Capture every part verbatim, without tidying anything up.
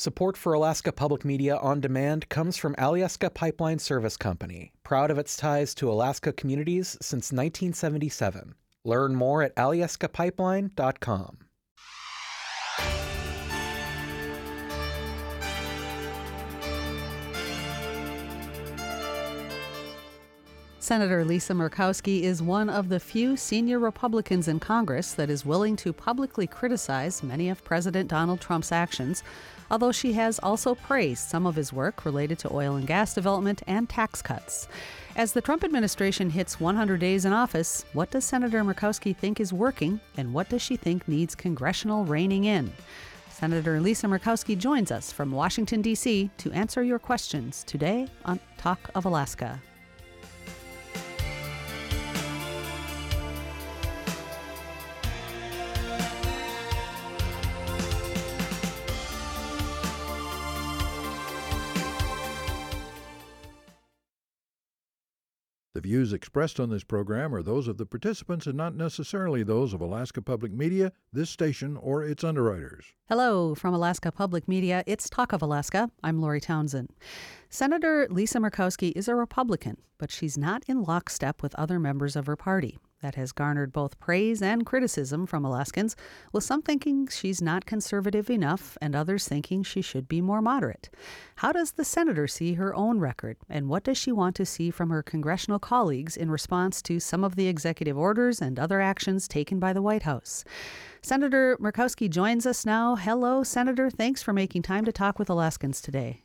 Support for Alaska Public Media on Demand comes from Alyeska Pipeline Service Company, proud of its ties to Alaska communities since nineteen seventy-seven. Learn more at alyeska pipeline dot com. Senator Lisa Murkowski is one of the few senior Republicans in Congress that is willing to publicly criticize many of President Donald Trump's actions, although she has also praised some of his work related to oil and gas development and tax cuts. As the Trump administration hits one hundred days in office, what does Senator Murkowski think is working, and what does she think needs congressional reining in? Senator Lisa Murkowski joins us from Washington, D C to answer your questions today on Talk of Alaska. The views expressed on this program are those of the participants and not necessarily those of Alaska Public Media, this station, or its underwriters. Hello, from Alaska Public Media, it's Talk of Alaska. I'm Lori Townsend. Senator Lisa Murkowski is a Republican, but she's not in lockstep with other members of her party. That has garnered both praise and criticism from Alaskans, with some thinking she's not conservative enough and others thinking she should be more moderate. How does the senator see her own record, and what does she want to see from her congressional colleagues in response to some of the executive orders and other actions taken by the White House? Senator Murkowski joins us now. Hello, Senator. Thanks for making time to talk with Alaskans today.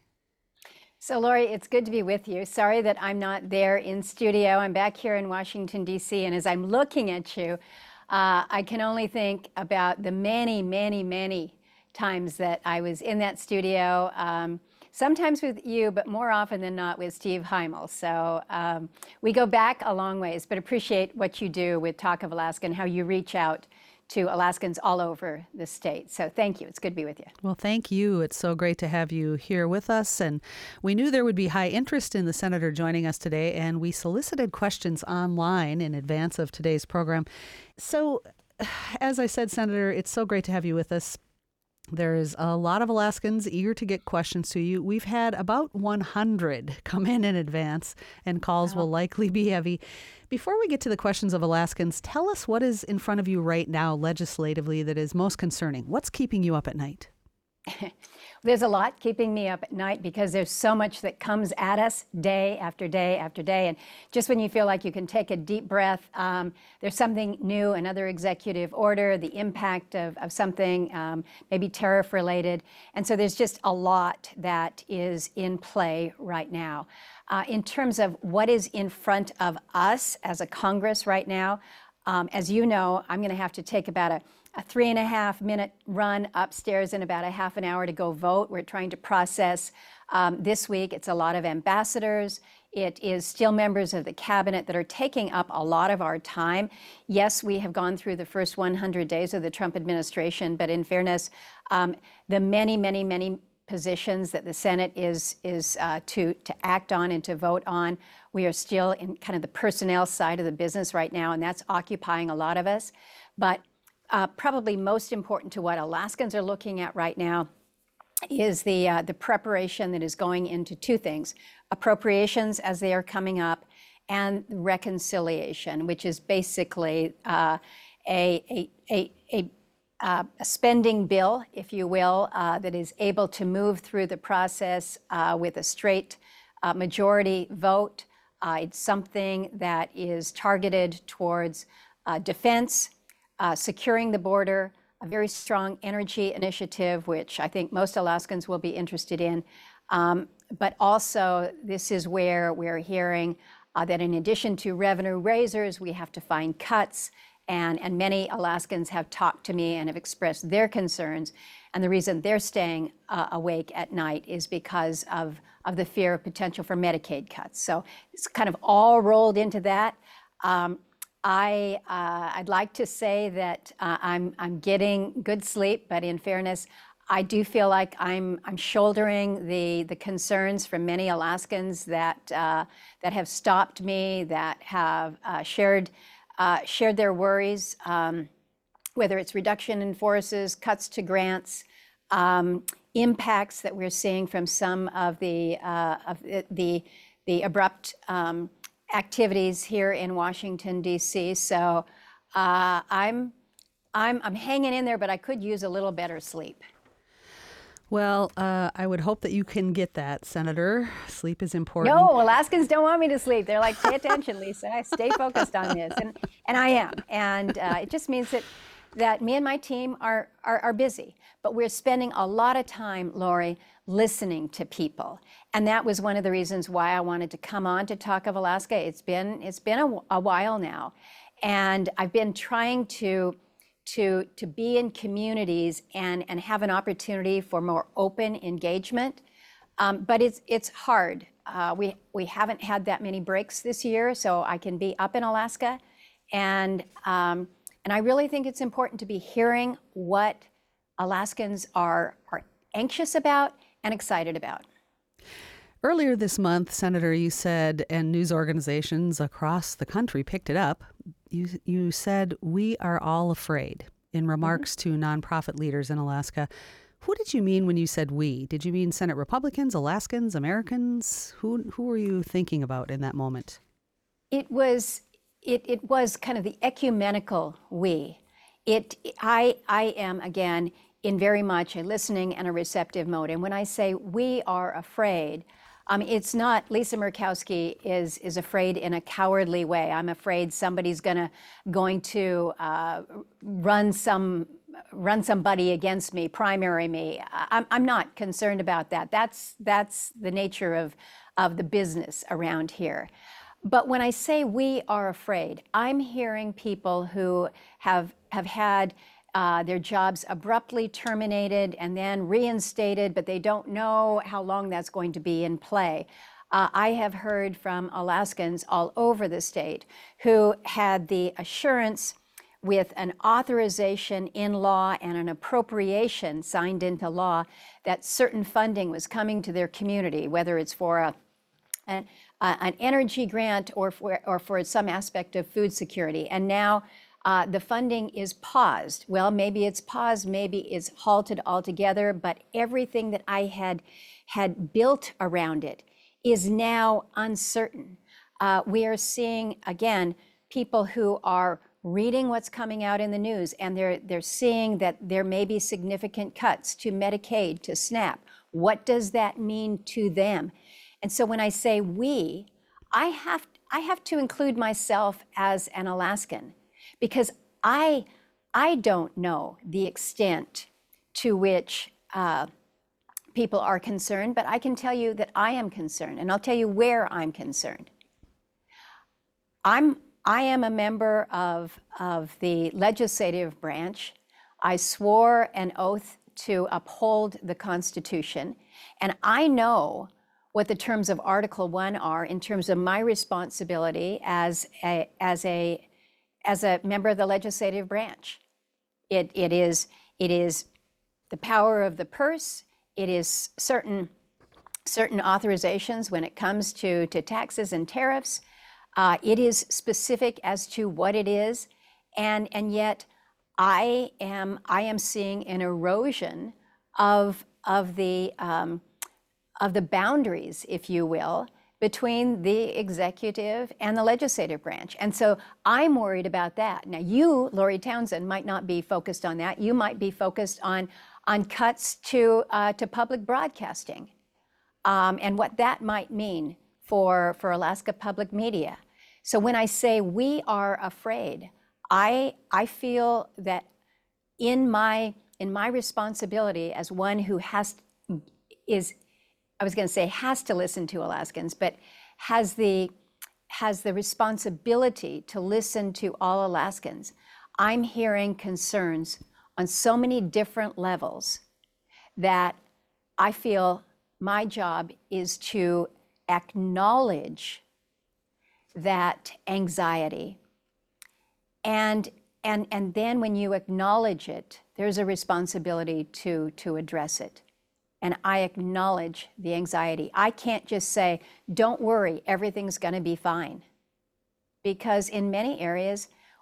So, Lori, it's good to be with you. Sorry that I'm not there in studio. I'm back here in Washington, D C, and as I'm looking at you, uh, I can only think about the many, many, many times that I was in that studio, um, sometimes with you, but more often than not with Steve Heimel. So um, we go back a long ways, but appreciate what you do with Talk of Alaska and how you reach out to Alaskans all over the state. So thank you. It's good to be with you. Well, thank you. It's so great to have you here with us. And we knew there would be high interest in the senator joining us today, and we solicited questions online in advance of today's program. So, as I said, Senator, it's so great to have you with us. There's a lot of Alaskans eager to get questions to you. We've had about one hundred come in in advance, and calls wow. will likely be heavy. Before we get to the questions of Alaskans, tell us what is in front of you right now legislatively that is most concerning. What's keeping you up at night? There's a lot keeping me up at night because there's so much that comes at us day after day after day. And just when you feel like you can take a deep breath, um, there's something new, another executive order, the impact of, of something, um, maybe tariff related. And so there's just a lot that is in play right now. Uh, in terms of what is in front of us as a Congress right now, um, as you know, I'm going to have to take about a a three and a half minute run upstairs in about a half an hour to go vote. We're trying to process um, this week. It's a lot of ambassadors. It is still members of the cabinet that are taking up a lot of our time. Yes, we have gone through the first one hundred days of the Trump administration, but in fairness, um, the many, many, many positions that the Senate is is uh, to to act on and to vote on, we are still in kind of the personnel side of the business right now, and that's occupying a lot of us. But Uh, probably most important to what Alaskans are looking at right now is the uh, the preparation that is going into two things: appropriations as they are coming up, and reconciliation, which is basically uh, a, a, a, a, uh, a spending bill, if you will, uh, that is able to move through the process uh, with a straight uh, majority vote. Uh, it's something that is targeted towards uh, defense, Uh, securing the border, a very strong energy initiative, which I think most Alaskans will be interested in. Um, but also, this is where we're hearing uh, that in addition to revenue raisers, we have to find cuts. And, and many Alaskans have talked to me and have expressed their concerns. And the reason they're staying uh, awake at night is because of, of the fear of potential for Medicaid cuts. So it's kind of all rolled into that. Um, I, uh, I'd like to say that uh, I'm, I'm getting good sleep, but in fairness, I do feel like I'm, I'm shouldering the, the concerns from many Alaskans that, uh, that have stopped me, that have uh, shared, uh, shared their worries, um, whether it's reduction in forces, cuts to grants, um, impacts that we're seeing from some of the uh, of the, the the abrupt um, activities here in Washington, D C. So uh, I'm I'm I'm hanging in there, but I could use a little better sleep. Well, uh, I would hope that you can get that, Senator. Sleep is important. No, Alaskans don't want me to sleep. They're like, pay attention, Lisa. Stay focused on this, and and I am. And uh, it just means that that me and my team are, are are busy, but we're spending a lot of time, Lori, listening to people, and that was one of the reasons why I wanted to come on to Talk of Alaska. It's been it's been a, a while now, and I've been trying to. to to be in communities and and have an opportunity for more open engagement, um, but it's it's hard. Uh, we we haven't had that many breaks this year, so I can be up in Alaska, and um, and I really think it's important to be hearing what Alaskans are are anxious about and excited about. Earlier this month, Senator, you said, and news organizations across the country picked it up, you, you said, we are all afraid in remarks mm-hmm. to nonprofit leaders in Alaska. Who did you mean when you said we? Did you mean Senate Republicans, Alaskans, Americans? Who who were you thinking about in that moment? It was it it was kind of the ecumenical we. It I I am again in very much a listening and a receptive mode. And when I say we are afraid, Um, it's not Lisa Murkowski is is afraid in a cowardly way. I'm afraid somebody's gonna going to uh, run some run somebody against me, primary me. I'm I'm not concerned about that. That's that's the nature of of the business around here. But when I say we are afraid, I'm hearing people who have have had Uh, their jobs abruptly terminated and then reinstated, but they don't know how long that's going to be in play. Uh, I have heard from Alaskans all over the state who had the assurance with an authorization in law and an appropriation signed into law that certain funding was coming to their community, whether it's for a, an, uh, an energy grant or for, or for some aspect of food security. And now Uh, the funding is paused. Well, maybe it's paused, maybe it's halted altogether, but everything that I had had built around it is now uncertain. Uh, we are seeing, again, people who are reading what's coming out in the news, and they're they're seeing that there may be significant cuts to Medicaid, to SNAP. What does that mean to them? And so when I say we, I have I have to include myself as an Alaskan, because I, I don't know the extent to which uh, people are concerned, but I can tell you that I am concerned, and I'll tell you where I'm concerned. I'm, I am a member of, of the legislative branch. I swore an oath to uphold the Constitution, and I know what the terms of Article One are in terms of my responsibility as a, as a as a member of the legislative branch. It, it is it is the power of the purse. It is certain certain authorizations when it comes to, to taxes and tariffs. Uh, it is specific as to what it is, and and yet I am I am seeing an erosion of of the um, of the boundaries, if you will, between the executive and the legislative branch. And so I'm worried about that. Now you, Lori Townsend, might not be focused on that. You might be focused on, on cuts to, uh, to public broadcasting um, and what that might mean for, for Alaska Public Media. So when I say we are afraid, I, I feel that in my, in my responsibility as one who has, is, I was going to say has to listen to Alaskans, but has the has the responsibility to listen to all Alaskans. I'm hearing concerns on so many different levels that I feel my job is to acknowledge that anxiety. And and and then when you acknowledge it, there's a responsibility to to address it. And I acknowledge the anxiety. I can't just say, don't worry, everything's going to be fine. Because in many areas,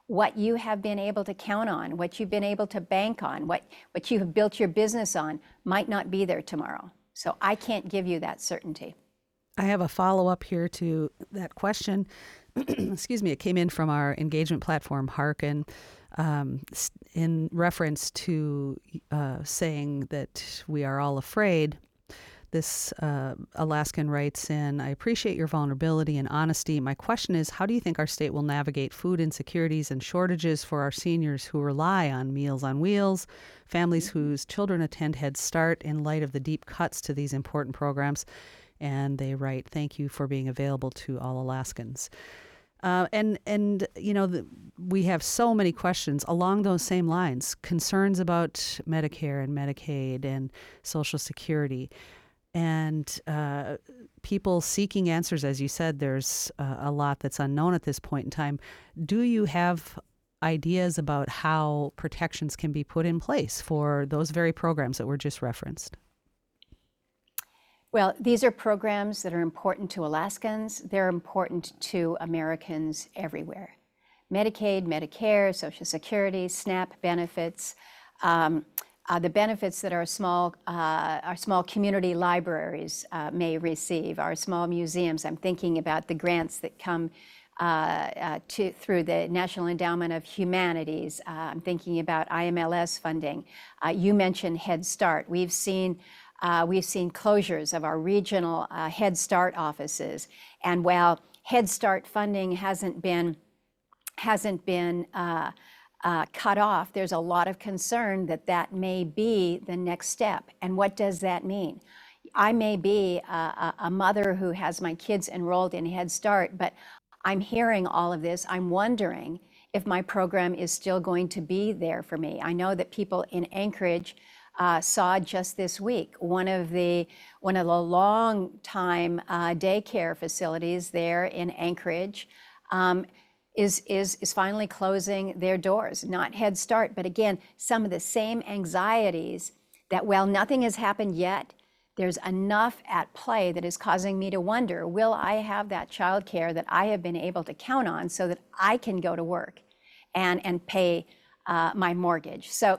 what you have been able to count on, what you've been able to bank on, what, what you have built your business on might not be there tomorrow. So I can't give you that certainty. I have a follow-up here to that question. Excuse me, it came in from our engagement platform, Hearken, um, in reference to uh, saying that we are all afraid. This uh, Alaskan writes in, I appreciate your vulnerability and honesty. My question is, how do you think our state will navigate food insecurities and shortages for our seniors who rely on Meals on Wheels, families whose children attend Head Start in light of the deep cuts to these important programs? And they write, thank you for being available to all Alaskans. Uh, and, and you know, the, we have so many questions along those same lines, concerns about Medicare and Medicaid and Social Security, and uh, people seeking answers. As you said, there's uh, a lot that's unknown at this point in time. Do you have ideas about how protections can be put in place for those very programs that were just referenced? Well, these are programs that are important to Alaskans. They're important to Americans everywhere. Medicaid, Medicare, Social Security, SNAP benefits, um, uh, the benefits that our small, uh, our small community libraries uh, may receive, our small museums. I'm thinking about the grants that come uh, uh, to, through the National Endowment of Humanities. Uh, I'm thinking about I M L S funding. Uh, you mentioned Head Start. We've seen Uh, we've seen closures of our regional uh, Head Start offices, and while Head Start funding hasn't been hasn't been uh, uh, cut off, there's a lot of concern that that may be the next step. And what does that mean? I may be a, a mother who has my kids enrolled in Head Start, but I'm hearing all of this. I'm wondering if my program is still going to be there for me. I know that people in Anchorage Uh, saw just this week one of the one of the long time uh, daycare facilities there in Anchorage um, is is is finally closing their doors. Not Head Start, but again, some of the same anxieties that while nothing has happened yet, there's enough at play that is causing me to wonder, will I have that child care that I have been able to count on so that I can go to work and and pay uh, my mortgage? So.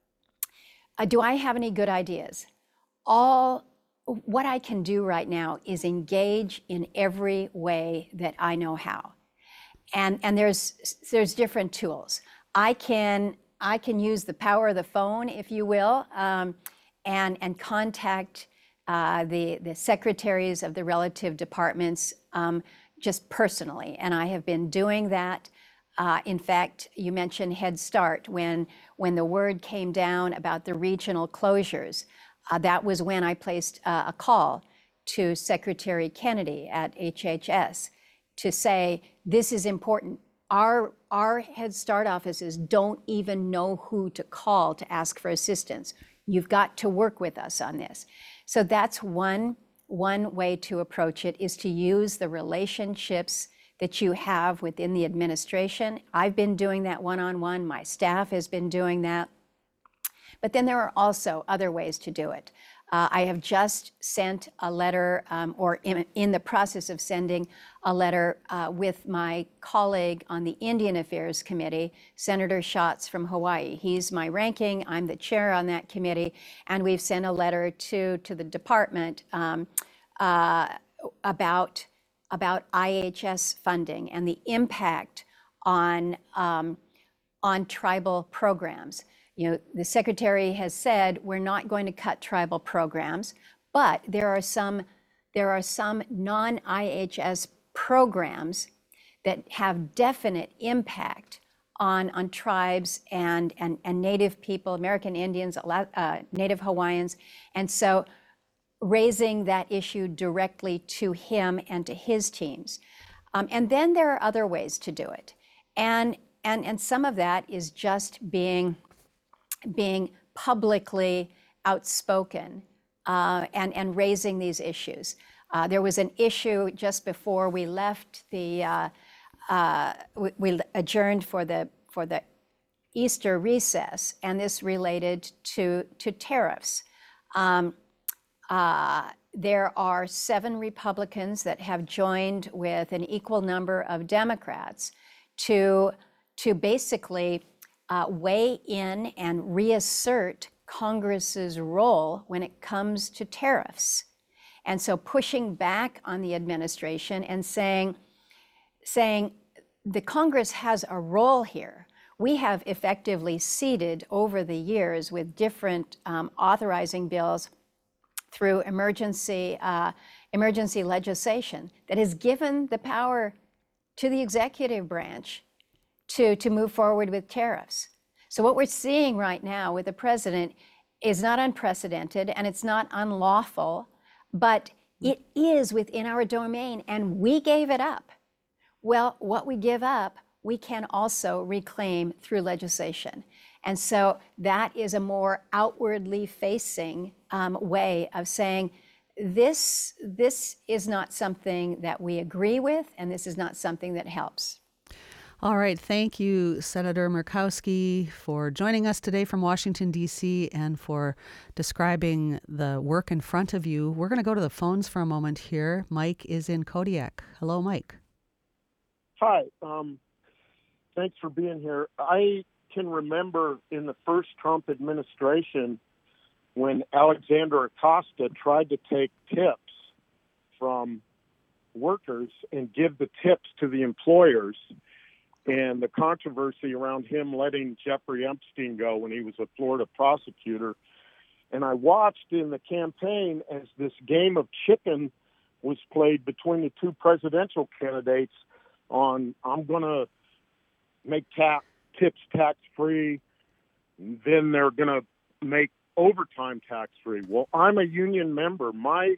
Uh, do I have any good ideas? All what I can do right now is engage in every way that I know how, and and there's there's different tools. I can I can use the power of the phone, if you will, um, and and contact uh, the the secretaries of the relative departments um, just personally, and I have been doing that. Uh, in fact, you mentioned Head Start. When, when the word came down about the regional closures, uh, that was when I placed uh, a call to Secretary Kennedy at H H S to say, this is important. Our, our Head Start offices don't even know who to call to ask for assistance. You've got to work with us on this. So that's one, one way to approach it, is to use the relationships that you have within the administration. I've been doing that one-on-one. My staff has been doing that. But then there are also other ways to do it. Uh, I have just sent a letter, um, or in, in the process of sending a letter uh, with my colleague on the Indian Affairs Committee, Senator Schatz from Hawaii. He's my ranking, I'm the chair on that committee, and we've sent a letter to, to the department um, uh, about about I H S funding and the impact on, um, on tribal programs. You know, the secretary has said we're not going to cut tribal programs, but there are some, there are some non-I H S programs that have definite impact on, on tribes and, and, and Native people, American Indians, uh, Native Hawaiians. And so raising that issue directly to him and to his teams. Um, and then there are other ways to do it. And, and, and some of that is just being, being publicly outspoken uh, and, and raising these issues. Uh, there was an issue just before we left the, uh, uh, we, we adjourned for the, for the Easter recess, and this related to, to tariffs. Um, Uh, there are seven Republicans that have joined with an equal number of Democrats to, to basically uh, weigh in and reassert Congress's role when it comes to tariffs. And so pushing back on the administration and saying, saying the Congress has a role here. We have effectively ceded over the years with different um, authorizing bills through emergency, uh, emergency legislation that has given the power to the executive branch to, to move forward with tariffs. So what we're seeing right now with the president is not unprecedented and it's not unlawful, but it is within our domain and we gave it up. Well, what we give up, we can also reclaim through legislation. And so that is a more outwardly facing um, way of saying, this, this is not something that we agree with, and this is not something that helps. All right. Thank you, Senator Murkowski, for joining us today from Washington, D C, and for describing the work in front of you. We're going to go to the phones for a moment here. Mike is in Kodiak. Hello, Mike. Hi. Um, thanks for being here. I can remember in the first Trump administration when Alexander Acosta tried to take tips from workers and give the tips to the employers, and the controversy around him letting Jeffrey Epstein go when he was a Florida prosecutor. And I watched in the campaign as this game of chicken was played between the two presidential candidates on, I'm going to make ta- tips tax-free, then they're going to make overtime tax-free. Well, I'm a union member. My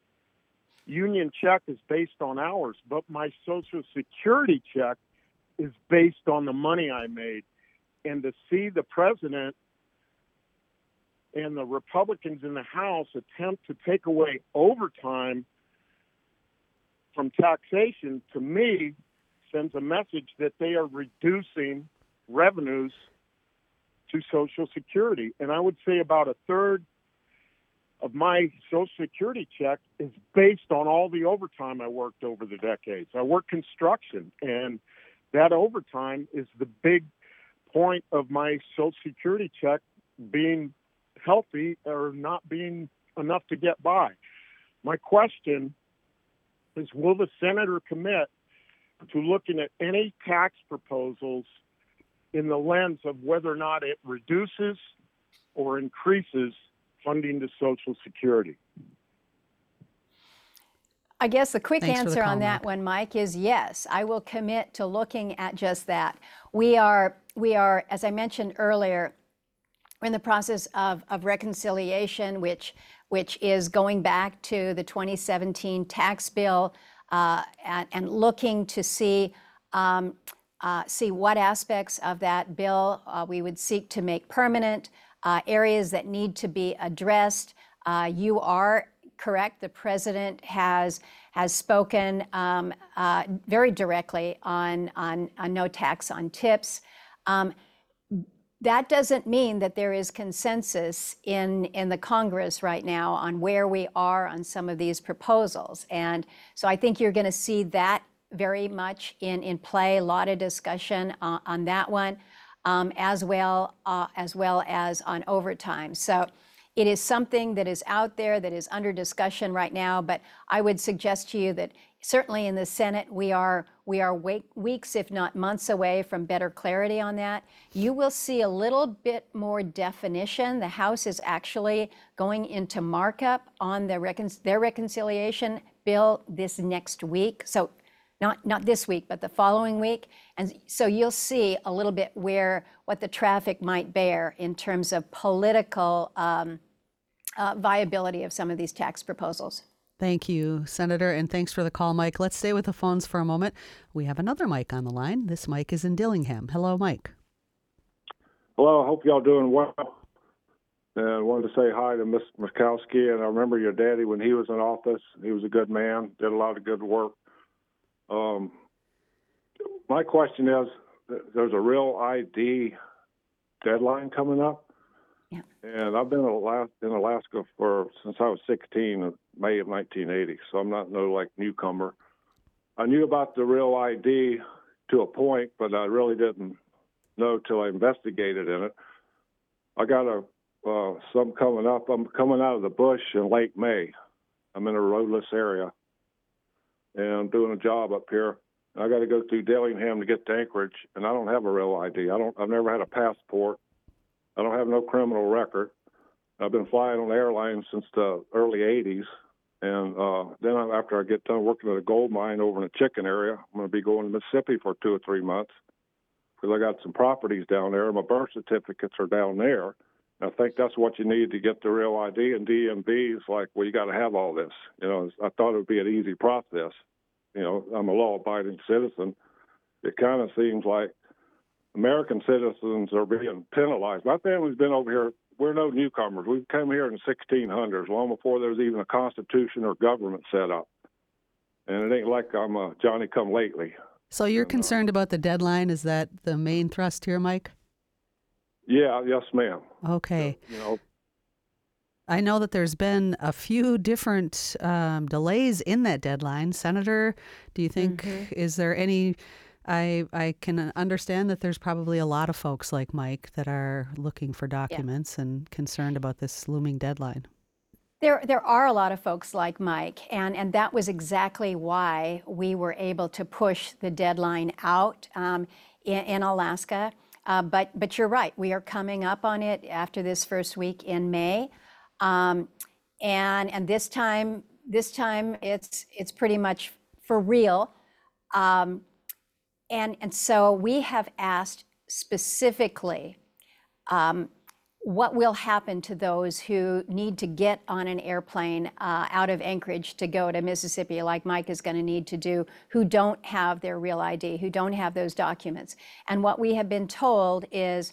union check is based on hours, but my Social Security check is based on the money I made. And to see the president and the Republicans in the House attempt to take away overtime from taxation, to me, sends a message that they are reducing revenues to Social Security. And I would say about a third of my Social Security check is based on all the overtime I worked over the decades. I work construction, and that overtime is the big point of my Social Security check being healthy or not being enough to get by. My question is, will the senator commit to looking at any tax proposals in the lens of whether or not it reduces or increases funding to Social Security? I guess the quick Thanks answer the call, on that Mike. one, Mike, is yes. I will commit to looking at just that. We are, we are, as I mentioned earlier, we're in the process of, of reconciliation, which, which is going back to the twenty seventeen tax bill uh, and, and looking to see, um, uh, see what aspects of that bill uh, we would seek to make permanent, uh, areas that need to be addressed. Uh, you are correct. The president has has spoken um, uh, very directly on, on on no tax on tips. Um, that doesn't mean that there is consensus in in the Congress right now on where we are on some of these proposals, and so I think you're going to see that very much in in play. A lot of discussion uh, on that one, um, as well uh, as well as on overtime. So. It is something that is out there that is under discussion right now, but I would suggest to you that certainly in the Senate, we are we are weeks, if not months away from better clarity on that. You will see a little bit more definition. The House is actually going into markup on the recon- their reconciliation bill this next week. So not, not this week, but the following week. And so you'll see a little bit where what the traffic might bear in terms of political um, Uh, viability of some of these tax proposals. Thank you, Senator, and thanks for the call, Mike. Let's stay with the phones for a moment. We have another Mike on the line. This Mike is in Dillingham. Hello, Mike. Hello, I hope y'all doing well. And I wanted to say hi to Miss Murkowski, and I remember your daddy when he was in office. He was a good man, did a lot of good work. Um, my question is, there's a real I D deadline coming up. Yeah. And I've been in Alaska for since I was sixteen, May of nineteen eighty, so I'm not no like newcomer. I knew about the real I D to a point, but I really didn't know till I investigated in it. I got a uh, some coming up. I'm coming out of the bush in late May. I'm in a roadless area, and I'm doing a job up here. I got to go through Dillingham to get to Anchorage, and I don't have a real I D. I don't. I've never had a passport. I don't have no criminal record. I've been flying on airlines since the early eighties, and uh, then after I get done working at a gold mine over in the Chicken area, I'm going to be going to Mississippi for two or three months because I got some properties down there. My birth certificates are down there. I think that's what you need to get the real I D, and D M V is like, well, you got to have all this. You know, I thought it would be an easy process. You know, I'm a law-abiding citizen. It kind of seems like American citizens are being penalized. My family's been over here. We're no newcomers. We came here in the sixteen hundreds, long before there was even a constitution or government set up. And it ain't like I'm a Johnny-come-lately. So you're And, uh, concerned about the deadline? Is that the main thrust here, Mike? Yeah, yes, ma'am. Okay. You know, I know that there's been a few different um, delays in that deadline. Senator, do you think, Mm-hmm. is there any, I, I can understand that there's probably a lot of folks like Mike that are looking for documents and concerned about this looming deadline. There, there are a lot of folks like Mike, and, and that was exactly why we were able to push the deadline out um, in, in Alaska. Uh, but, but you're right, we are coming up on it after this first week in May. Um, and, and this time, this time it's, it's pretty much for real. Um, and, and so we have asked specifically, um, what will happen to those who need to get on an airplane uh, out of Anchorage to go to Mississippi, like Mike is going to need to do, who don't have their real I D, who don't have those documents. And what we have been told is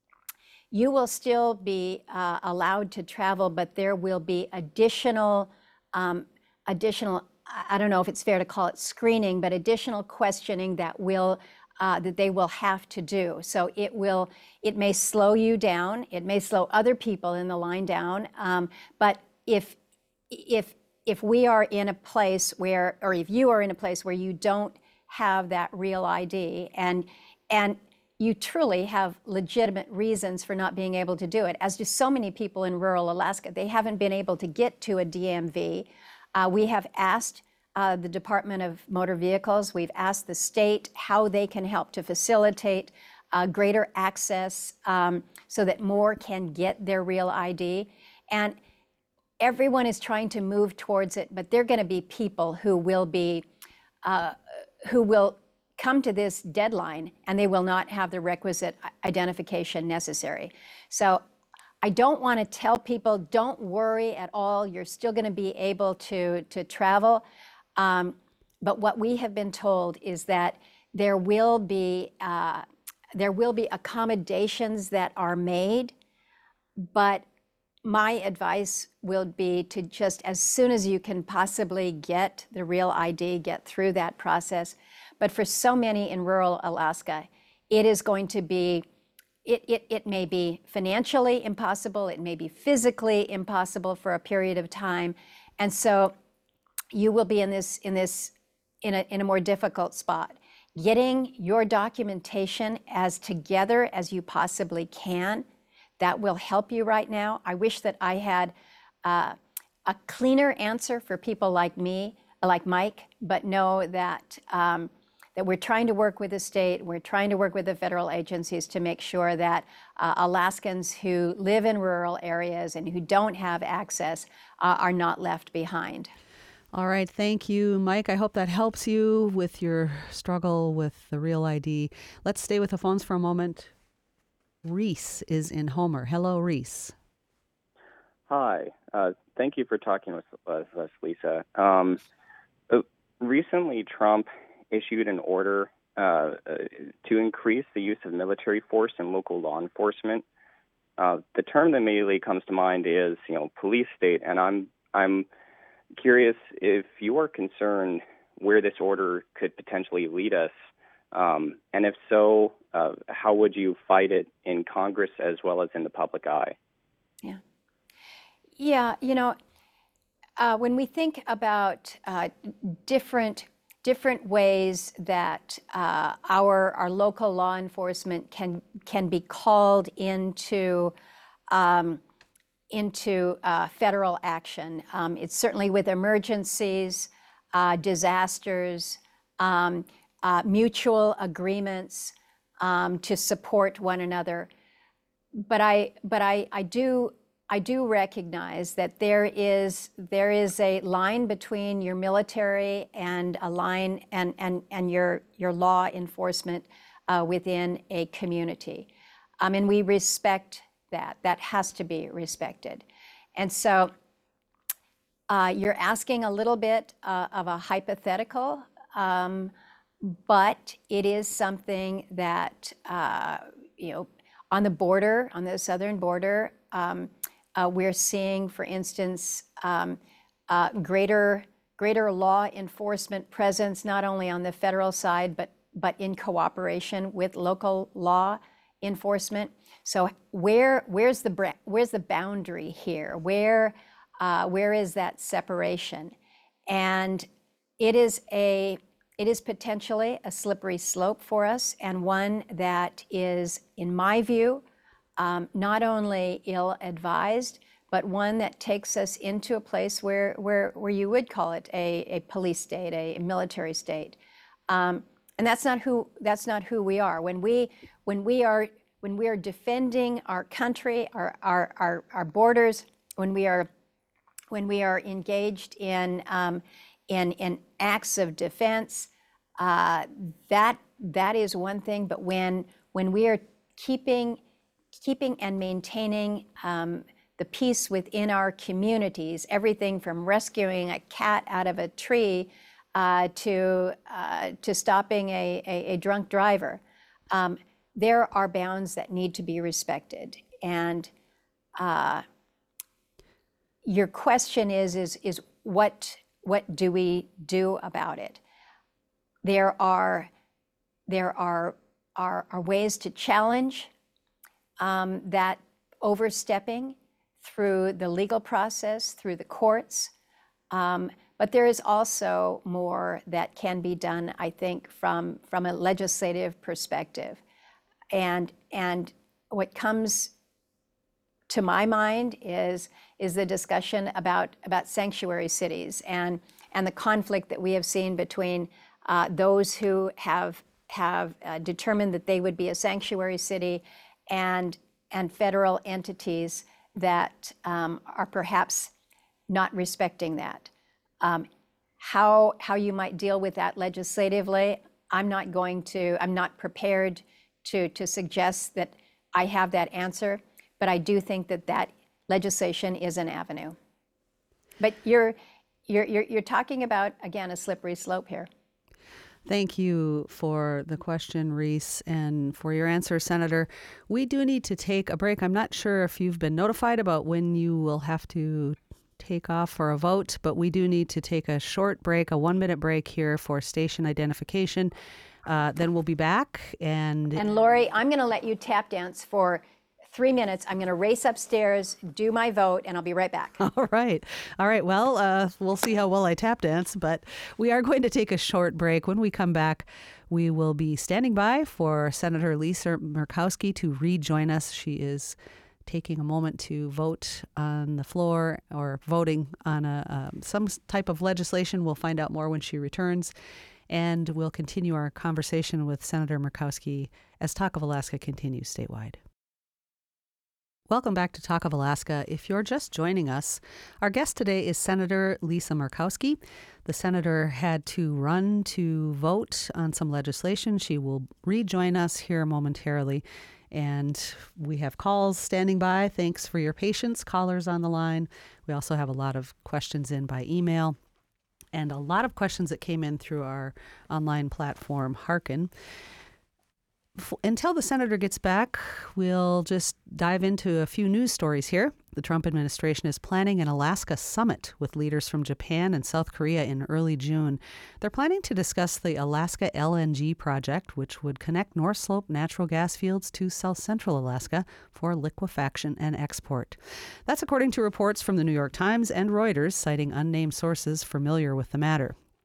you will still be uh, allowed to travel, but there will be additional, um, additional, I don't know if it's fair to call it screening, but additional questioning that will Uh, that they will have to do. So it will, it may slow you down, it may slow other people in the line down, um, but if, if, if we are in a place where, or if you are in a place where you don't have that real I D, and, and you truly have legitimate reasons for not being able to do it, as do so many people in rural Alaska, they haven't been able to get to a D M V. Uh, we have asked Uh, the Department of Motor Vehicles, we've asked the state how they can help to facilitate uh, greater access um, so that more can get their real I D. And everyone is trying to move towards it, but there are going to be people who will be, uh, who will come to this deadline and they will not have the requisite identification necessary. So I don't want to tell people, don't worry at all, you're still going to be able to, to travel. Um, but what we have been told is that there will be uh, there will be accommodations that are made, but my advice will be to just, as soon as you can possibly get the real I D, get through that process. But for so many in rural Alaska, it is going to be, it, it, it may be financially impossible, it may be physically impossible for a period of time. And so you will be in this in this in a in a more difficult spot. Getting your documentation as together as you possibly can, that will help you right now. I wish that I had uh, a cleaner answer for people like me, like Mike, but know that um, that we're trying to work with the state, we're trying to work with the federal agencies to make sure that uh, Alaskans who live in rural areas and who don't have access uh, are not left behind. All right. Thank you, Mike. I hope that helps you with your struggle with the real I D. Let's stay with the phones for a moment. Reese is in Homer. Hello, Reese. Hi. Uh, thank you for talking with, with us, Lisa. Um, uh, recently, Trump issued an order uh, uh, to increase the use of military force in local law enforcement. Uh, the term that immediately comes to mind is, you know, police state, and I'm I'm curious if you are concerned where this order could potentially lead us, um, and if so, uh, how would you fight it in Congress as well as in the public eye? Yeah. Yeah, you know, uh, when we think about uh, different different ways that uh, our our local law enforcement can can be called into um, into uh, federal action. Um, it's certainly with emergencies, uh, disasters, um, uh, mutual agreements um, to support one another. But I but I I do. I do recognize that there is there is a line between your military and a line and and and your your law enforcement uh, within a community, um, and we respect that. That has to be respected, and so uh, you're asking a little bit uh, of a hypothetical, um, but it is something that uh, you know on the border, on the southern border. Um, Uh, we're seeing, for instance, um, uh, greater greater law enforcement presence, not only on the federal side, but but in cooperation with local law enforcement. So where where's the where's the boundary here? Where uh, where is that separation? And it is a it is potentially a slippery slope for us, and one that is, in my view, Um, not only ill-advised, but one that takes us into a place where where where you would call it a, a police state, a, a military state, um, and that's not who that's not who we are. When we when we are when we are defending our country, our our our, our borders, when we are when we are engaged in um, in in acts of defense, uh, that that is one thing. But when when we are keeping keeping and maintaining um, the peace within our communities, everything from rescuing a cat out of a tree uh, to uh, to stopping a, a, a drunk driver, um, there are bounds that need to be respected. And uh, your question is is is what what do we do about it? There are there are are, are ways to challenge Um, that overstepping through the legal process, through the courts. Um, but there is also more that can be done, I think, from, from a legislative perspective. And, and what comes to my mind is, is the discussion about, about sanctuary cities and, and the conflict that we have seen between uh, those who have, have uh, determined that they would be a sanctuary city and and federal entities that um, are perhaps not respecting that. Um, how how you might deal with that legislatively, I'm not going to, I'm not prepared to to suggest that I have that answer, but I do think that that legislation is an avenue. But you're you're you're, you're talking about, again, a slippery slope here. Thank you for the question, Reese, and for your answer, Senator. We do need to take a break. I'm not sure if you've been notified about when you will have to take off for a vote, but we do need to take a short break, a one-minute break here for station identification. Uh, then we'll be back. And, and Lori, I'm going to let you tap dance for three minutes. I'm going to race upstairs, do my vote, and I'll be right back. All right. All right. Well, uh, we'll see how well I tap dance, but we are going to take a short break. When we come back, we will be standing by for Senator Lisa Murkowski to rejoin us. She is taking a moment to vote on the floor or voting on a um, some type of legislation. We'll find out more when she returns. And we'll continue our conversation with Senator Murkowski as Talk of Alaska continues statewide. Welcome back to Talk of Alaska. If you're just joining us, our guest today is Senator Lisa Murkowski. The senator had to run to vote on some legislation. She will rejoin us here momentarily. And we have calls standing by. Thanks for your patience, callers on the line. We also have a lot of questions in by email and a lot of questions that came in through our online platform, Hearken. Until the senator gets back, we'll just dive into a few news stories here. The Trump administration is planning an Alaska summit with leaders from Japan and South Korea in early June. They're planning to discuss the Alaska L N G project, which would connect North Slope natural gas fields to South Central Alaska for liquefaction and export. That's according to reports from the New York Times and Reuters, citing unnamed sources familiar with the matter.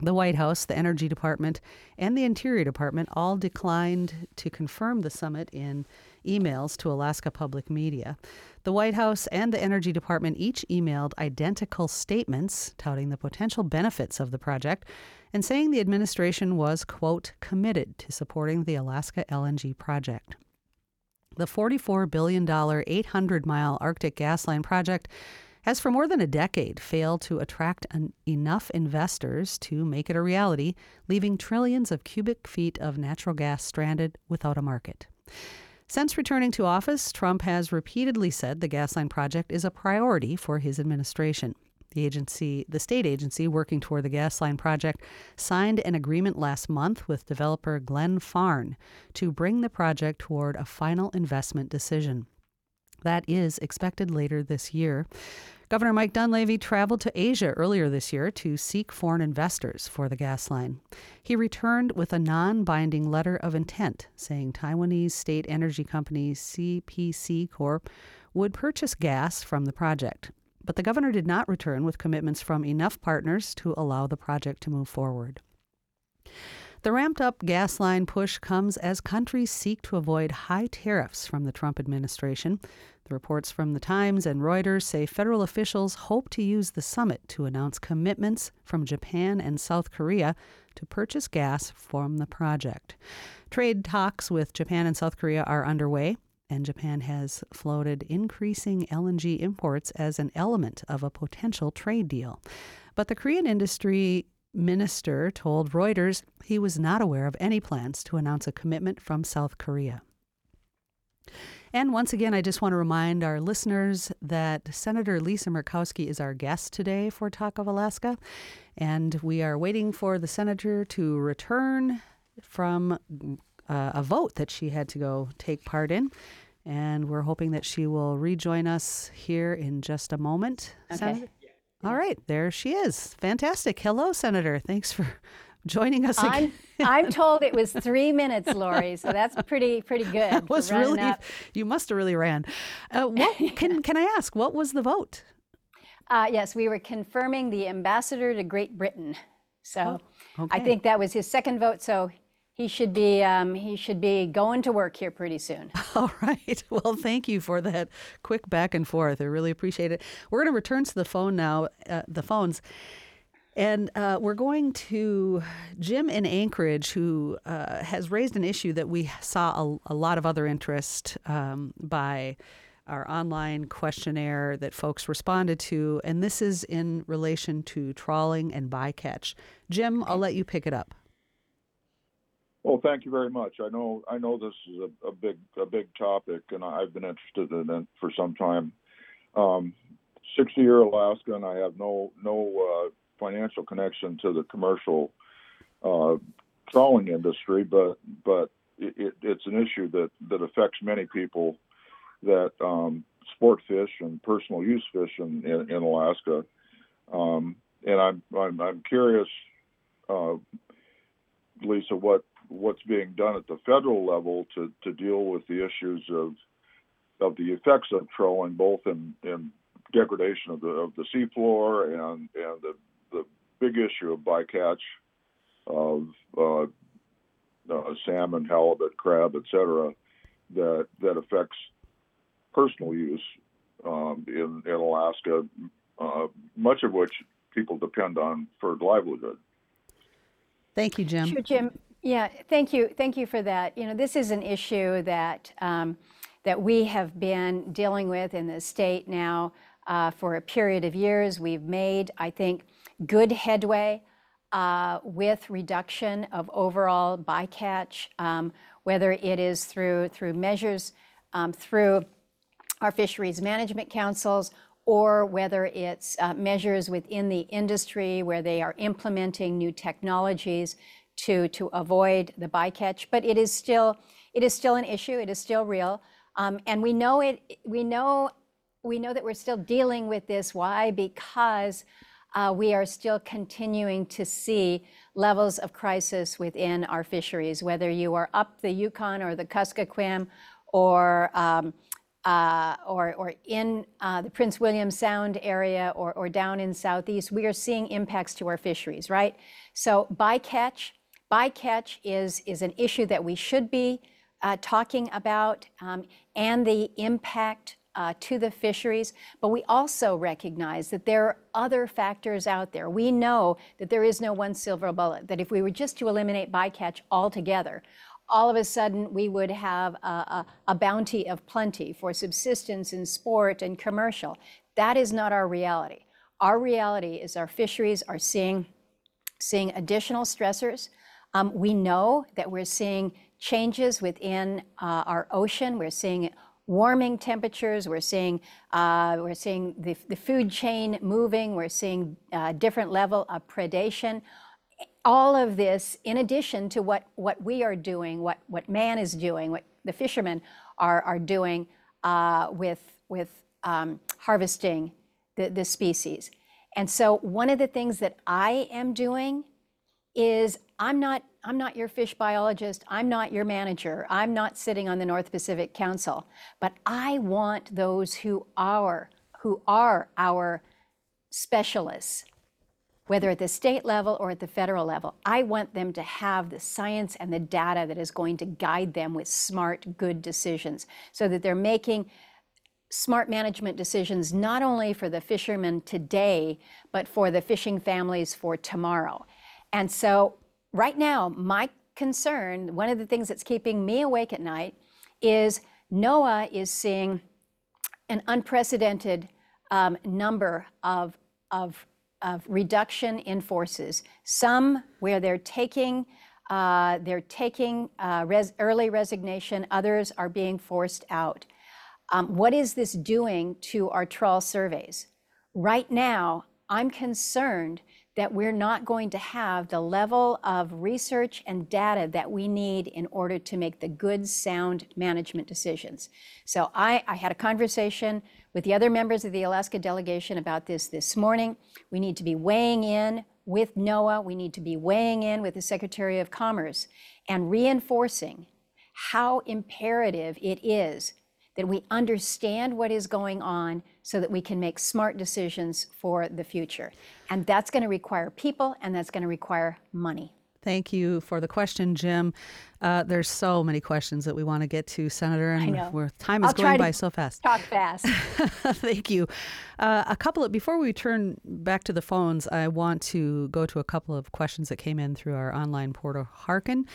The White House, the Energy Department, and the Interior Department all declined to confirm the summit in emails to Alaska Public Media. The White House and the Energy Department each emailed identical statements touting the potential benefits of the project and saying the administration was, quote, committed to supporting the Alaska L N G project. The forty-four billion dollars eight hundred mile Arctic gas line project has for more than a decade failed to attract an, enough investors to make it a reality, leaving trillions of cubic feet of natural gas stranded without a market. Since returning to office, Trump has repeatedly said the Gasline project is a priority for his administration. The agency, the state agency working toward the Gasline project, signed an agreement last month with developer Glenn Farn to bring the project toward a final investment decision. That is expected later this year. Governor Mike Dunleavy traveled to Asia earlier this year to seek foreign investors for the gas line. He returned with a non-binding letter of intent saying Taiwanese state energy company C P C Corp would purchase gas from the project. But the governor did not return with commitments from enough partners to allow the project to move forward. The ramped-up gas line push comes as countries seek to avoid high tariffs from the Trump administration. The reports from The Times and Reuters say federal officials hope to use the summit to announce commitments from Japan and South Korea to purchase gas from the project. Trade talks with Japan and South Korea are underway, and Japan has floated increasing L N G imports as an element of a potential trade deal. But the Korean industry minister told Reuters he was not aware of any plans to announce a commitment from South Korea. And once again, I just want to remind our listeners that Senator Lisa Murkowski is our guest today for Talk of Alaska, and we are waiting for the senator to return from uh, a vote that she had to go take part in, and we're hoping that she will rejoin us here in just a moment. Okay. Senator? All right, there she is. Fantastic. Hello, Senator. Thanks for joining us again. I'm, I'm told it was three minutes, Lori, so that's pretty pretty good. That was for running really, up. you must have really ran. Uh, what, can, can I ask, what was the vote? Uh, yes, we were confirming the ambassador to Great Britain. So Oh, okay. I think that was his second vote, so he should be um, he should be going to work here pretty soon. All right. Well, thank you for that quick back and forth. I really appreciate it. We're going to return to the phone now, uh, the phones. And uh, we're going to Jim in Anchorage, who uh, has raised an issue that we saw a, a lot of other interest um, by our online questionnaire that folks responded to. And this is in relation to trawling and bycatch. Jim, I'll let you pick it up. Well, thank you very much. I know I know this is a, a big a big topic, and I've been interested in it for some time. Um, sixty-year Alaskan, I have no no uh, financial connection to the commercial uh, trawling industry, but but it, it, it's an issue that, that affects many people that um, sport fish and personal use fish in, in, in Alaska. Um, and I'm, I'm I'm curious, uh, Lisa, what what's being done at the federal level to, to deal with the issues of of the effects of trawling, both in, in degradation of the of the seafloor and and the the big issue of bycatch of uh, uh, salmon, halibut, crab, et cetera, that that affects personal use um, in, in Alaska, uh, much of which people depend on for livelihood. Thank you, Jim. Sure, Jim. Yeah, thank you. Thank you for that. You know, this is an issue that um, that we have been dealing with in the state now uh, for a period of years. We've made, I think, good headway uh, with reduction of overall bycatch, um, whether it is through through measures um, through our fisheries management councils, or whether it's uh, measures within the industry where they are implementing new technologies to to avoid the bycatch. But it is still it is still an issue. It is still real, um, and we know it. We know we know that we're still dealing with this. Why? Because uh, we are still continuing to see levels of crisis within our fisheries. Whether you are up the Yukon or the Kuskokwim, or um, uh, or, or in uh, the Prince William Sound area or, or down in Southeast, we are seeing impacts to our fisheries, right? So bycatch, bycatch is, is an issue that we should be uh, talking about, um, and the impact uh, to the fisheries. But we also recognize that there are other factors out there. We know that there is no one silver bullet, that if we were just to eliminate bycatch altogether, all of a sudden we would have a, a, a bounty of plenty for subsistence and sport and commercial. That is not our reality. Our reality is our fisheries are seeing, seeing additional stressors. Um, we know that we're seeing changes within uh, our ocean. We're seeing warming temperatures. We're seeing, uh, we're seeing the, the food chain moving. We're seeing a different level of predation. All of this, in addition to what, what we are doing, what, what man is doing, what the fishermen are, are doing uh, with, with um, harvesting the, the species. And so one of the things that I am doing is I'm not, I'm not your fish biologist, I'm not your manager, I'm not sitting on the North Pacific Council, but I want those who are, who are our specialists, whether at the state level or at the federal level, I want them to have the science and the data that is going to guide them with smart, good decisions so that they're making smart management decisions not only for the fishermen today, but for the fishing families for tomorrow. And so right now, my concern, one of the things that's keeping me awake at night is NOAA is seeing an unprecedented um, number of, of of reduction in forces, some where they're taking, uh, they're taking uh, res early resignation, others are being forced out. Um, what is this doing to our trawl surveys? Right now, I'm concerned that we're not going to have the level of research and data that we need in order to make the good, sound management decisions. So I, I had a conversation with the other members of the Alaska delegation about this this morning. We need to be weighing in with NOAA. We need to be weighing in with the Secretary of Commerce and reinforcing how imperative it is that we understand what is going on so that we can make smart decisions for the future. And that's going to require people, and that's going to require money. Thank you for the question, Jim. Uh, there's so many questions that we want to get to, Senator, and I know. We're, time is I'll going try to by so fast. Talk fast. Thank you. Uh, a couple of, before we turn back to the phones, I want to go to a couple of questions that came in through our online portal, Harkin.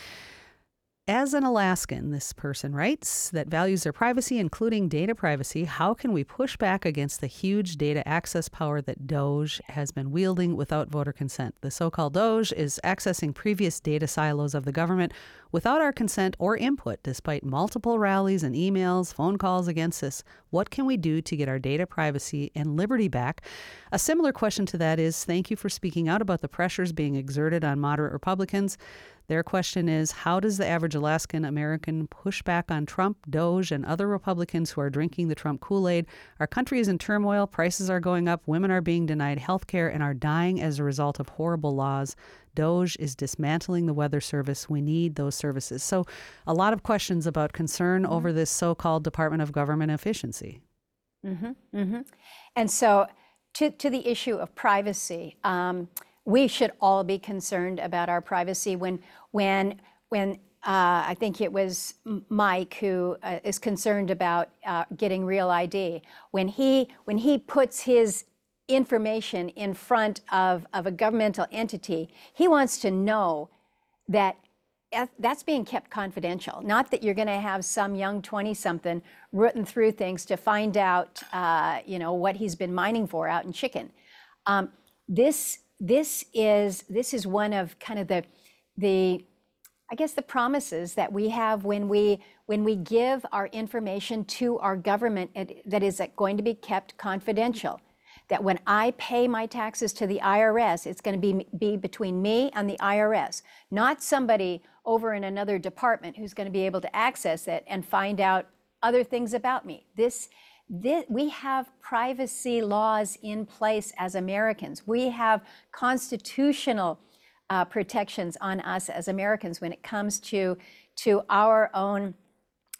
As an Alaskan, this person writes, that values their privacy, including data privacy, how can we push back against the huge data access power that DOGE has been wielding without voter consent? The so-called DOGE is accessing previous data silos of the government without our consent or input, despite multiple rallies and emails, phone calls against this. What can we do to get our data privacy and liberty back? A similar question to that is, thank you for speaking out about the pressures being exerted on moderate Republicans. Their question is, how does the average Alaskan American push back on Trump, DOGE, and other Republicans who are drinking the Trump Kool-Aid? Our country is in turmoil, prices are going up, women are being denied health care and are dying as a result of horrible laws. DOGE is dismantling the Weather Service. We need those services. So a lot of questions about concern mm-hmm. over this so-called Department of Government Efficiency. Mm-hmm, mm-hmm. And so to, to the issue of privacy, um, we should all be concerned about our privacy. When, when, when uh, I think it was Mike who uh, is concerned about uh, getting Real I D. When he, when he puts his information in front of, of a governmental entity, he wants to know that that's being kept confidential. Not that you're going to have some young twenty-something rooting through things to find out, uh, you know, what he's been mining for out in Chicken. Um, this. This is this is one of kind of the the I guess the promises that we have when we when we give our information to our government that is going to be kept confidential. That when I pay my taxes to the I R S, it's going to be be between me and the I R S, not somebody over in another department who's going to be able to access it and find out other things about me. This This, we have privacy laws in place as Americans. We have constitutional uh, protections on us as Americans when it comes to, to our own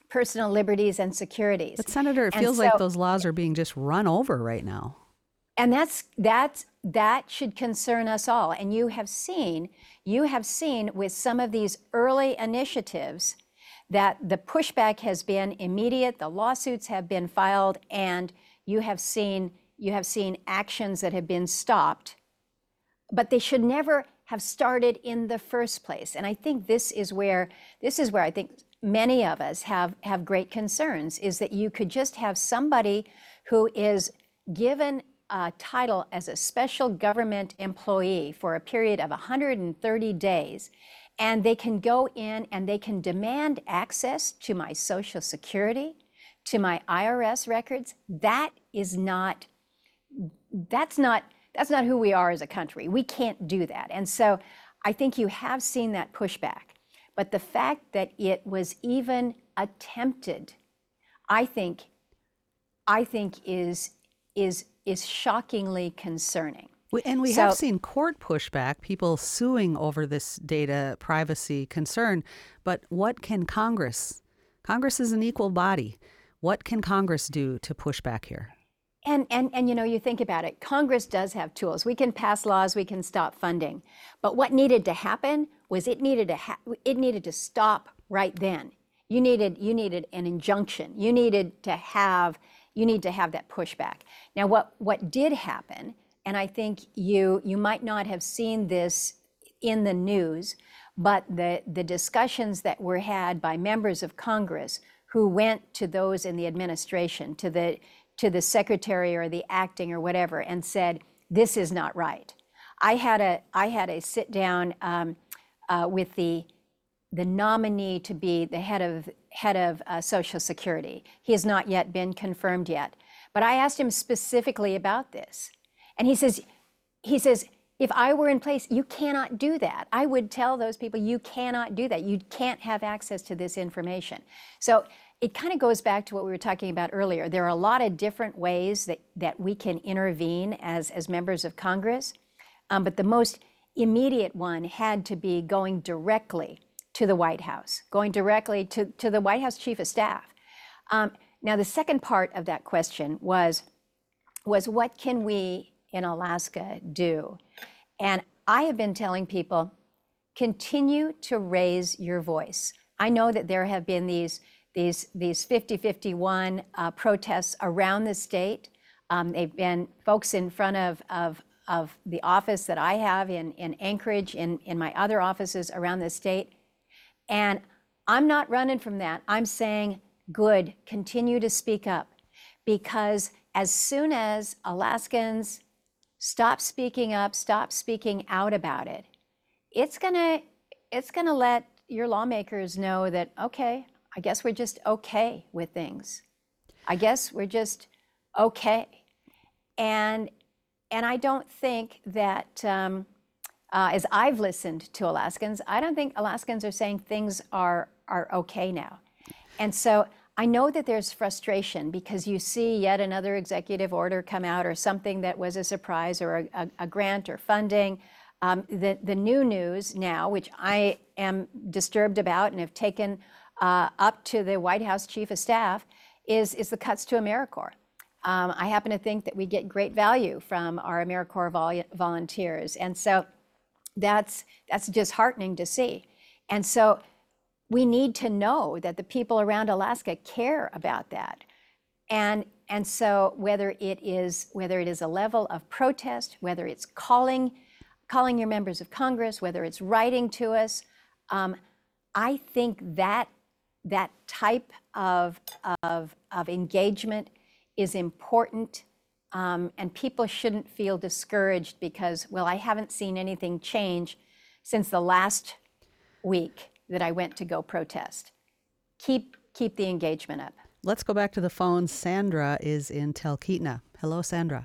personal liberties and securities. But Senator, it And feels so- like those laws are being just run over right now. And that's that's that should concern us all. And you have seen, you have seen with some of these early initiatives that the pushback has been immediate, the lawsuits have been filed, and you have seen you have seen actions that have been stopped. But they should never have started in the first place. And I think this is where this is where I think many of us have have great concerns, is that you could just have somebody who is given a title as a special government employee for a period of one hundred thirty days, and they can go in and they can demand access to my Social Security, to my I R S records. That is not, that's not, that's not who we are as a country. We can't do that. And so I think you have seen that pushback. But the fact that it was even attempted, I think, I think is, is, is shockingly concerning. We, and we So- have seen court pushback, people suing over this data privacy concern. But what can Congress? Congress is an equal body. What can Congress do to push back here? And, and, and you know, you think about it, Congress does have tools. We can pass laws, we can stop funding. But what needed to happen was it needed to ha- it needed to stop right then. You needed you needed an injunction. You needed to have you need to have that pushback. Now, what what did happen, and I think you you might not have seen this in the news, but the the discussions that were had by members of Congress who went to those in the administration, to the to the secretary or the acting or whatever, and said, this is not right. I had a I had a sit down um, uh, with the the nominee to be the head of head of uh, Social Security. He has not yet been confirmed yet, but I asked him specifically about this, and he says he says if I were in place, you cannot do that. I would tell those people you cannot do that. You can't have access to this information. So it kind of goes back to what we were talking about earlier. There are a lot of different ways that, that we can intervene as, as members of Congress, um, but the most immediate one had to be going directly to the White House, going directly to, to the White House Chief of Staff. Um, now, the second part of that question was, was what can we in Alaska do? And I have been telling people, continue to raise your voice. I know that there have been these These, these fifty fifty-one uh, protests around the state. Um, they've been folks in front of, of, of the office that I have in, in Anchorage, in, in my other offices around the state. And I'm not running from that. I'm saying, good, continue to speak up. Because as soon as Alaskans stop speaking up, stop speaking out about it, it's gonna, it's gonna let your lawmakers know that, okay, I guess we're just okay with things. I guess we're just okay. And and I don't think that, um, uh, as I've listened to Alaskans, I don't think Alaskans are saying things are, are okay now. And so I know that there's frustration because you see yet another executive order come out or something that was a surprise or a, a, a grant or funding. Um, the, the new news now, which I am disturbed about and have taken Uh, up to the White House Chief of Staff, is, is the cuts to AmeriCorps. Um, I happen to think that we get great value from our AmeriCorps vol- volunteers. And so that's, that's disheartening to see. And so we need to know that the people around Alaska care about that. And, and so whether it is, whether it is a level of protest, whether it's calling, calling your members of Congress, whether it's writing to us, um, I think that that type of, of, of engagement is important, um, and people shouldn't feel discouraged because, well, I haven't seen anything change since the last week that I went to go protest. Keep, keep the engagement up. Let's go back to the phone. Sandra is in Talkeetna. Hello, Sandra.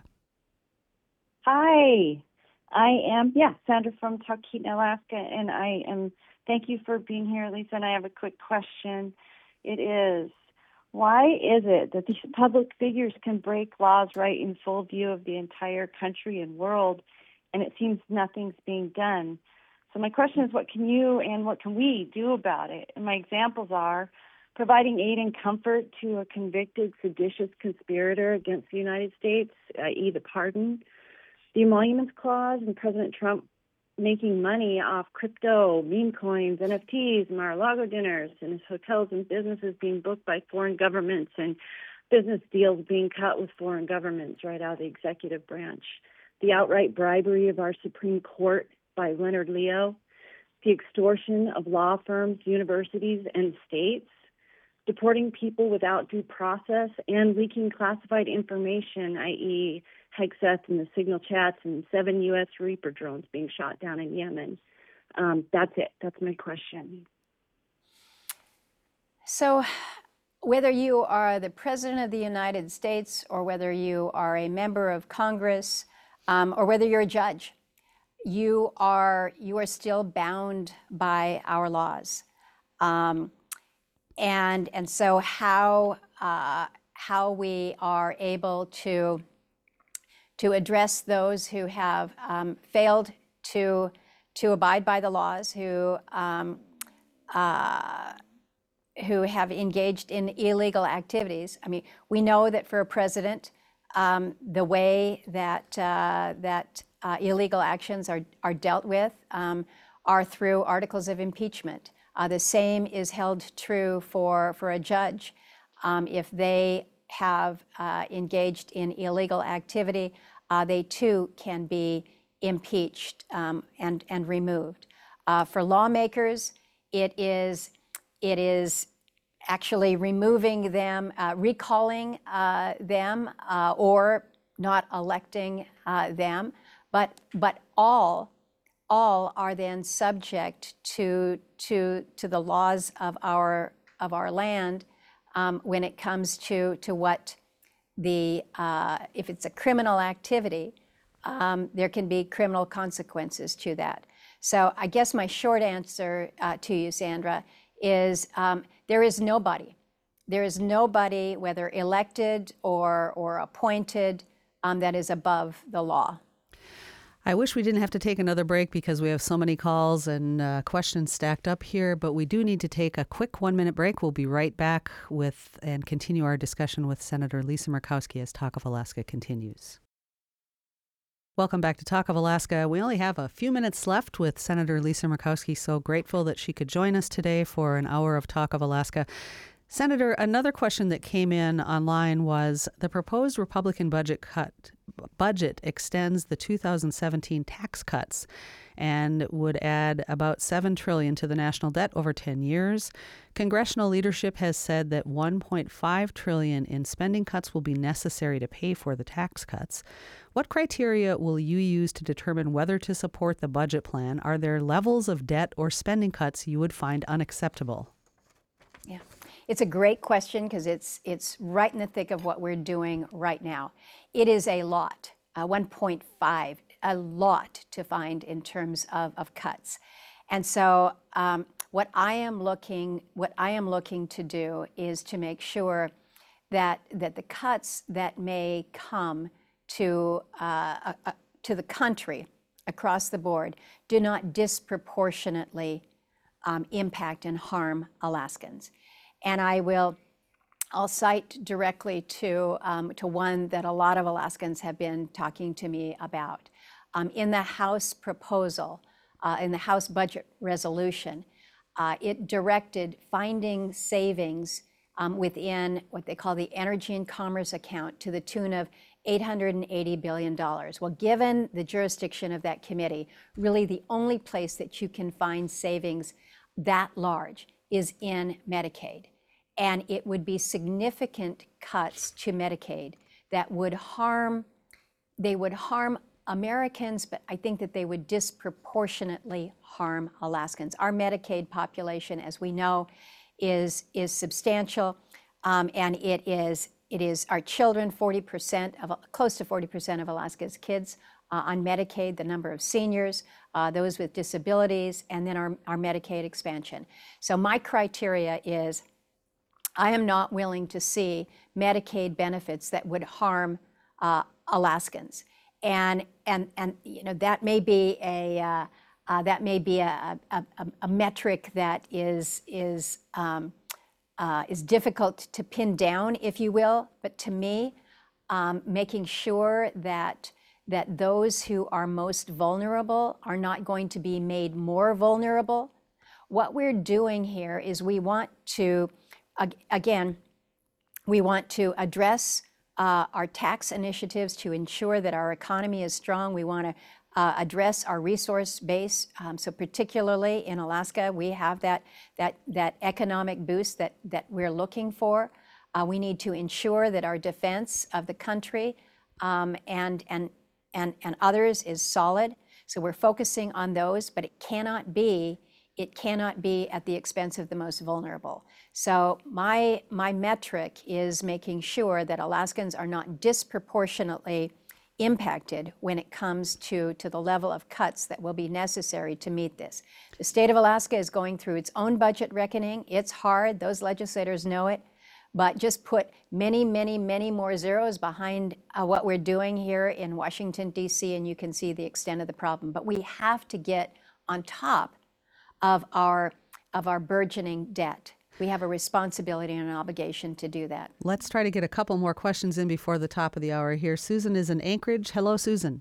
Hi, I am, yeah, Sandra from Talkeetna, Alaska, and I am, thank you for being here, Lisa, and I have a quick question. It is, why is it that these public figures can break laws right in full view of the entire country and world, and it seems nothing's being done? So my question is, what can you and what can we do about it? And my examples are, providing aid and comfort to a convicted seditious conspirator against the United States, that is the pardon, the emoluments clause, and President Trump making money off crypto, meme coins, N F Ts, Mar-a-Lago dinners, and his hotels and businesses being booked by foreign governments, and business deals being cut with foreign governments right out of the executive branch, the outright bribery of our Supreme Court by Leonard Leo, the extortion of law firms, universities, and states, deporting people without due process, and leaking classified information, that is. Hegseth and the signal chats, and seven U S Reaper drones being shot down in Yemen. Um, that's it. That's my question. So whether you are the President of the United States, or whether you are a member of Congress, um, or whether you're a judge, you are, you are still bound by our laws. Um, and, and so how, uh, how we are able to to address those who have um, failed to, to abide by the laws, who, um, uh, who have engaged in illegal activities. I mean, we know that for a president, um, the way that, uh, that uh, illegal actions are, are dealt with um, are through articles of impeachment. Uh, the same is held true for, for a judge. Um, if they have uh, engaged in illegal activity, uh, they too can be impeached um, and, and removed. Uh, for lawmakers, it is, it is actually removing them, uh, recalling uh, them, uh, or not electing uh, them. But, but all, all are then subject to, to, to the laws of our, of our land. Um, when it comes to, to what the, uh, if it's a criminal activity, um, there can be criminal consequences to that. So I guess my short answer uh, to you, Sandra, is um, there is nobody, there is nobody, whether elected or, or appointed, um, that is above the law. I wish we didn't have to take another break because we have so many calls and uh, questions stacked up here, but we do need to take a quick one-minute break. We'll be right back with and continue our discussion with Senator Lisa Murkowski as Talk of Alaska continues. Welcome back to Talk of Alaska. We only have a few minutes left with Senator Lisa Murkowski, so grateful that she could join us today for an hour of Talk of Alaska. Senator, another question that came in online was the proposed Republican budget cut budget extends the two thousand seventeen tax cuts and would add about seven trillion dollars to the national debt over ten years. Congressional leadership has said that one point five trillion dollars in spending cuts will be necessary to pay for the tax cuts. What criteria will you use to determine whether to support the budget plan? Are there levels of debt or spending cuts you would find unacceptable? Yeah. It's a great question because it's, it's right in the thick of what we're doing right now. It is a lot, uh, one point five, a lot to find in terms of, of cuts. And so um, what I am looking, what I am looking to do is to make sure that, that the cuts that may come to, uh, uh, to the country across the board do not disproportionately um, impact and harm Alaskans. And I will, I'll cite directly to, um, to one that a lot of Alaskans have been talking to me about. Um, in the House proposal, uh, in the House budget resolution, uh, it directed finding savings um, within what they call the Energy and Commerce account to the tune of eight hundred eighty billion dollars. Well, given the jurisdiction of that committee, really the only place that you can find savings that large is in Medicaid. And it would be significant cuts to Medicaid that would harm, they would harm Americans, but I think that they would disproportionately harm Alaskans. Our Medicaid population, as we know, is, is substantial, um, and it is, it is our children, forty percent of, close to forty percent of Alaska's kids uh, on Medicaid, the number of seniors, uh, those with disabilities, and then our, our Medicaid expansion. So my criteria is, I am not willing to see Medicaid benefits that would harm uh, Alaskans, and and and you know that may be a uh, uh, that may be a, a, a, a metric that is is um, uh, is difficult to pin down, if you will. But to me, um, making sure that that those who are most vulnerable are not going to be made more vulnerable. What we're doing here is we want to, again, we want to address uh, our tax initiatives to ensure that our economy is strong. We want to uh, address our resource base. Um, so particularly in Alaska, we have that, that, that economic boost that, that we're looking for. Uh, we need to ensure that our defense of the country um, and, and, and, and others is solid. So we're focusing on those, but it cannot be It cannot be at the expense of the most vulnerable. So my, my metric is making sure that Alaskans are not disproportionately impacted when it comes to, to the level of cuts that will be necessary to meet this. The state of Alaska is going through its own budget reckoning. It's hard, those legislators know it, but just put many, many, many more zeros behind uh, what we're doing here in Washington, D C, and you can see the extent of the problem. But we have to get on top of our of our burgeoning debt. We have a responsibility and an obligation to do that. Let's try to get a couple more questions in before the top of the hour here. Susan is in Anchorage. Hello, Susan.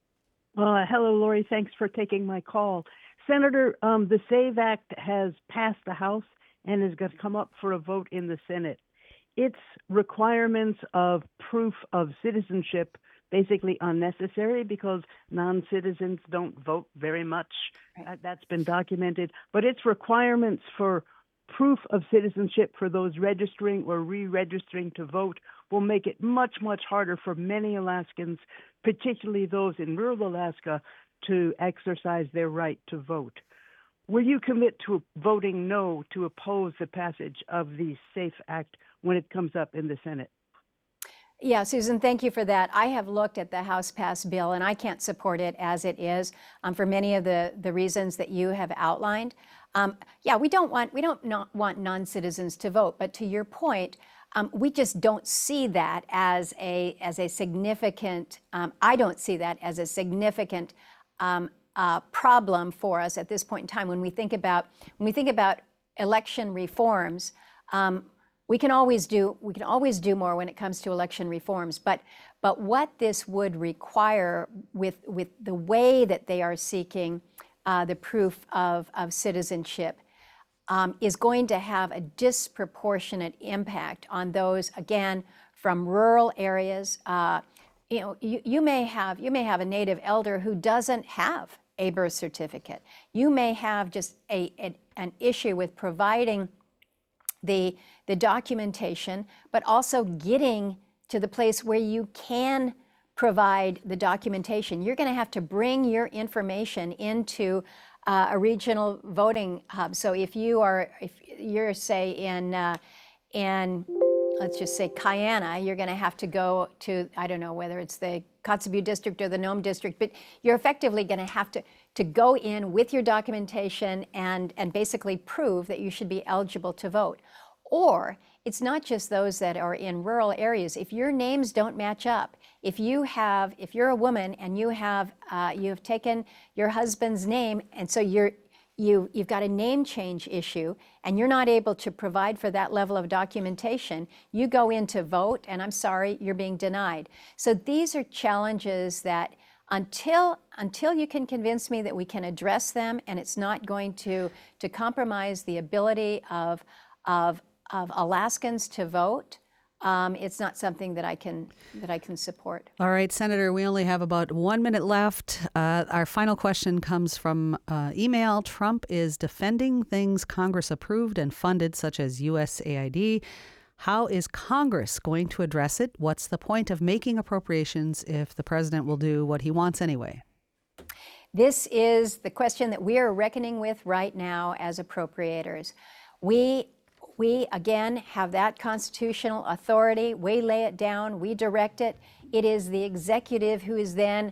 Uh, hello, Lori. Thanks for taking my call. Senator, um, the SAVE Act has passed the House and is going to come up for a vote in the Senate. Its requirements of proof of citizenship basically unnecessary because non-citizens don't vote very much. Right. Uh, that's been documented. But its requirements for proof of citizenship for those registering or re-registering to vote will make it much, much harder for many Alaskans, particularly those in rural Alaska, to exercise their right to vote. Will you commit to voting no to oppose the passage of the SAFE Act when it comes up in the Senate? Yeah, Susan, thank you for that. I have looked at the House-passed bill, and I can't support it as it is um, for many of the, the reasons that you have outlined. Um, yeah, we don't want we don't not want non-citizens to vote, but to your point, um, we just don't see that as a as a significant. Um, I don't see that as a significant um, uh, problem for us at this point in time. When we think about when we think about election reforms. Um, We can always do we can always do more when it comes to election reforms, but but what this would require with with the way that they are seeking uh, the proof of, of citizenship um, is going to have a disproportionate impact on those, again, from rural areas. Uh, you know, you, you may have you may have a Native elder who doesn't have a birth certificate. You may have just a, a an issue with providing the the documentation, but also getting to the place where you can provide the documentation. You're going to have to bring your information into uh, a regional voting hub. So if you are, if you're say in, uh, in let's just say Kayana, you're going to have to go to, I don't know whether it's the Kotzebue district or the Nome district, but you're effectively going to have to to go in with your documentation and and basically prove that you should be eligible to vote. Or it's not just those that are in rural areas. If your names don't match up, if you have, if you're a woman and you have, uh, you have taken your husband's name, and so you're, you, you've got a name change issue, and you're not able to provide for that level of documentation, you go in to vote, and I'm sorry, you're being denied. So these are challenges that until until you can convince me that we can address them, and it's not going to to compromise the ability of of of Alaskans to vote, um, it's not something that I can that I can support. All right, Senator, we only have about one minute left. Uh, our final question comes from uh, email. Trump is defending things Congress approved and funded, such as U S A I D. How is Congress going to address it? What's the point of making appropriations if the president will do what he wants anyway? This is the question that we are reckoning with right now as appropriators. We We, again, have that constitutional authority. We lay it down. We direct it. It is the executive who is then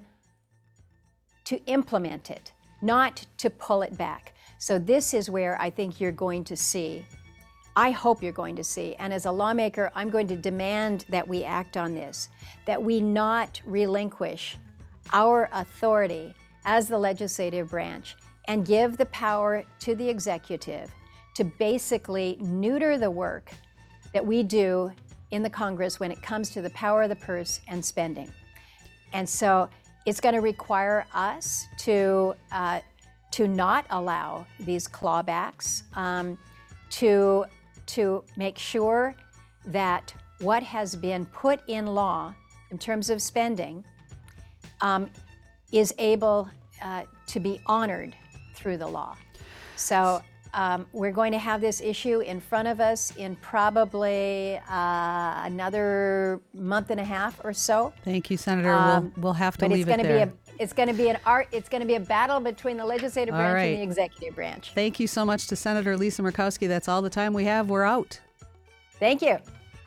to implement it, not to pull it back. So this is where I think you're going to see, I hope you're going to see, and as a lawmaker, I'm going to demand that we act on this, that we not relinquish our authority as the legislative branch and give the power to the executive to basically neuter the work that we do in the Congress when it comes to the power of the purse and spending. And so it's going to require us to uh, to not allow these clawbacks, um, to to make sure that what has been put in law in terms of spending um, is able uh, to be honored through the law. So um, we're going to have this issue in front of us in probably uh, another month and a half or so. Thank you, Senator. Um, we'll, we'll have to but leave it's it going to there. be a it's going to be an art. It's going to be a battle between the legislative All branch right. and the executive branch. Thank you so much to Senator Lisa Murkowski. That's all the time we have. We're out. Thank you.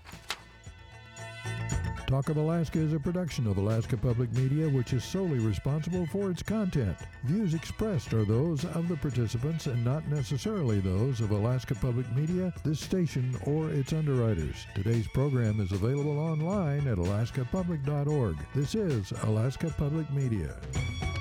Talk of Alaska is a production of Alaska Public Media, which is solely responsible for its content. Views expressed are those of the participants and not necessarily those of Alaska Public Media, this station, or its underwriters. Today's program is available online at alaska public dot org. This is Alaska Public Media.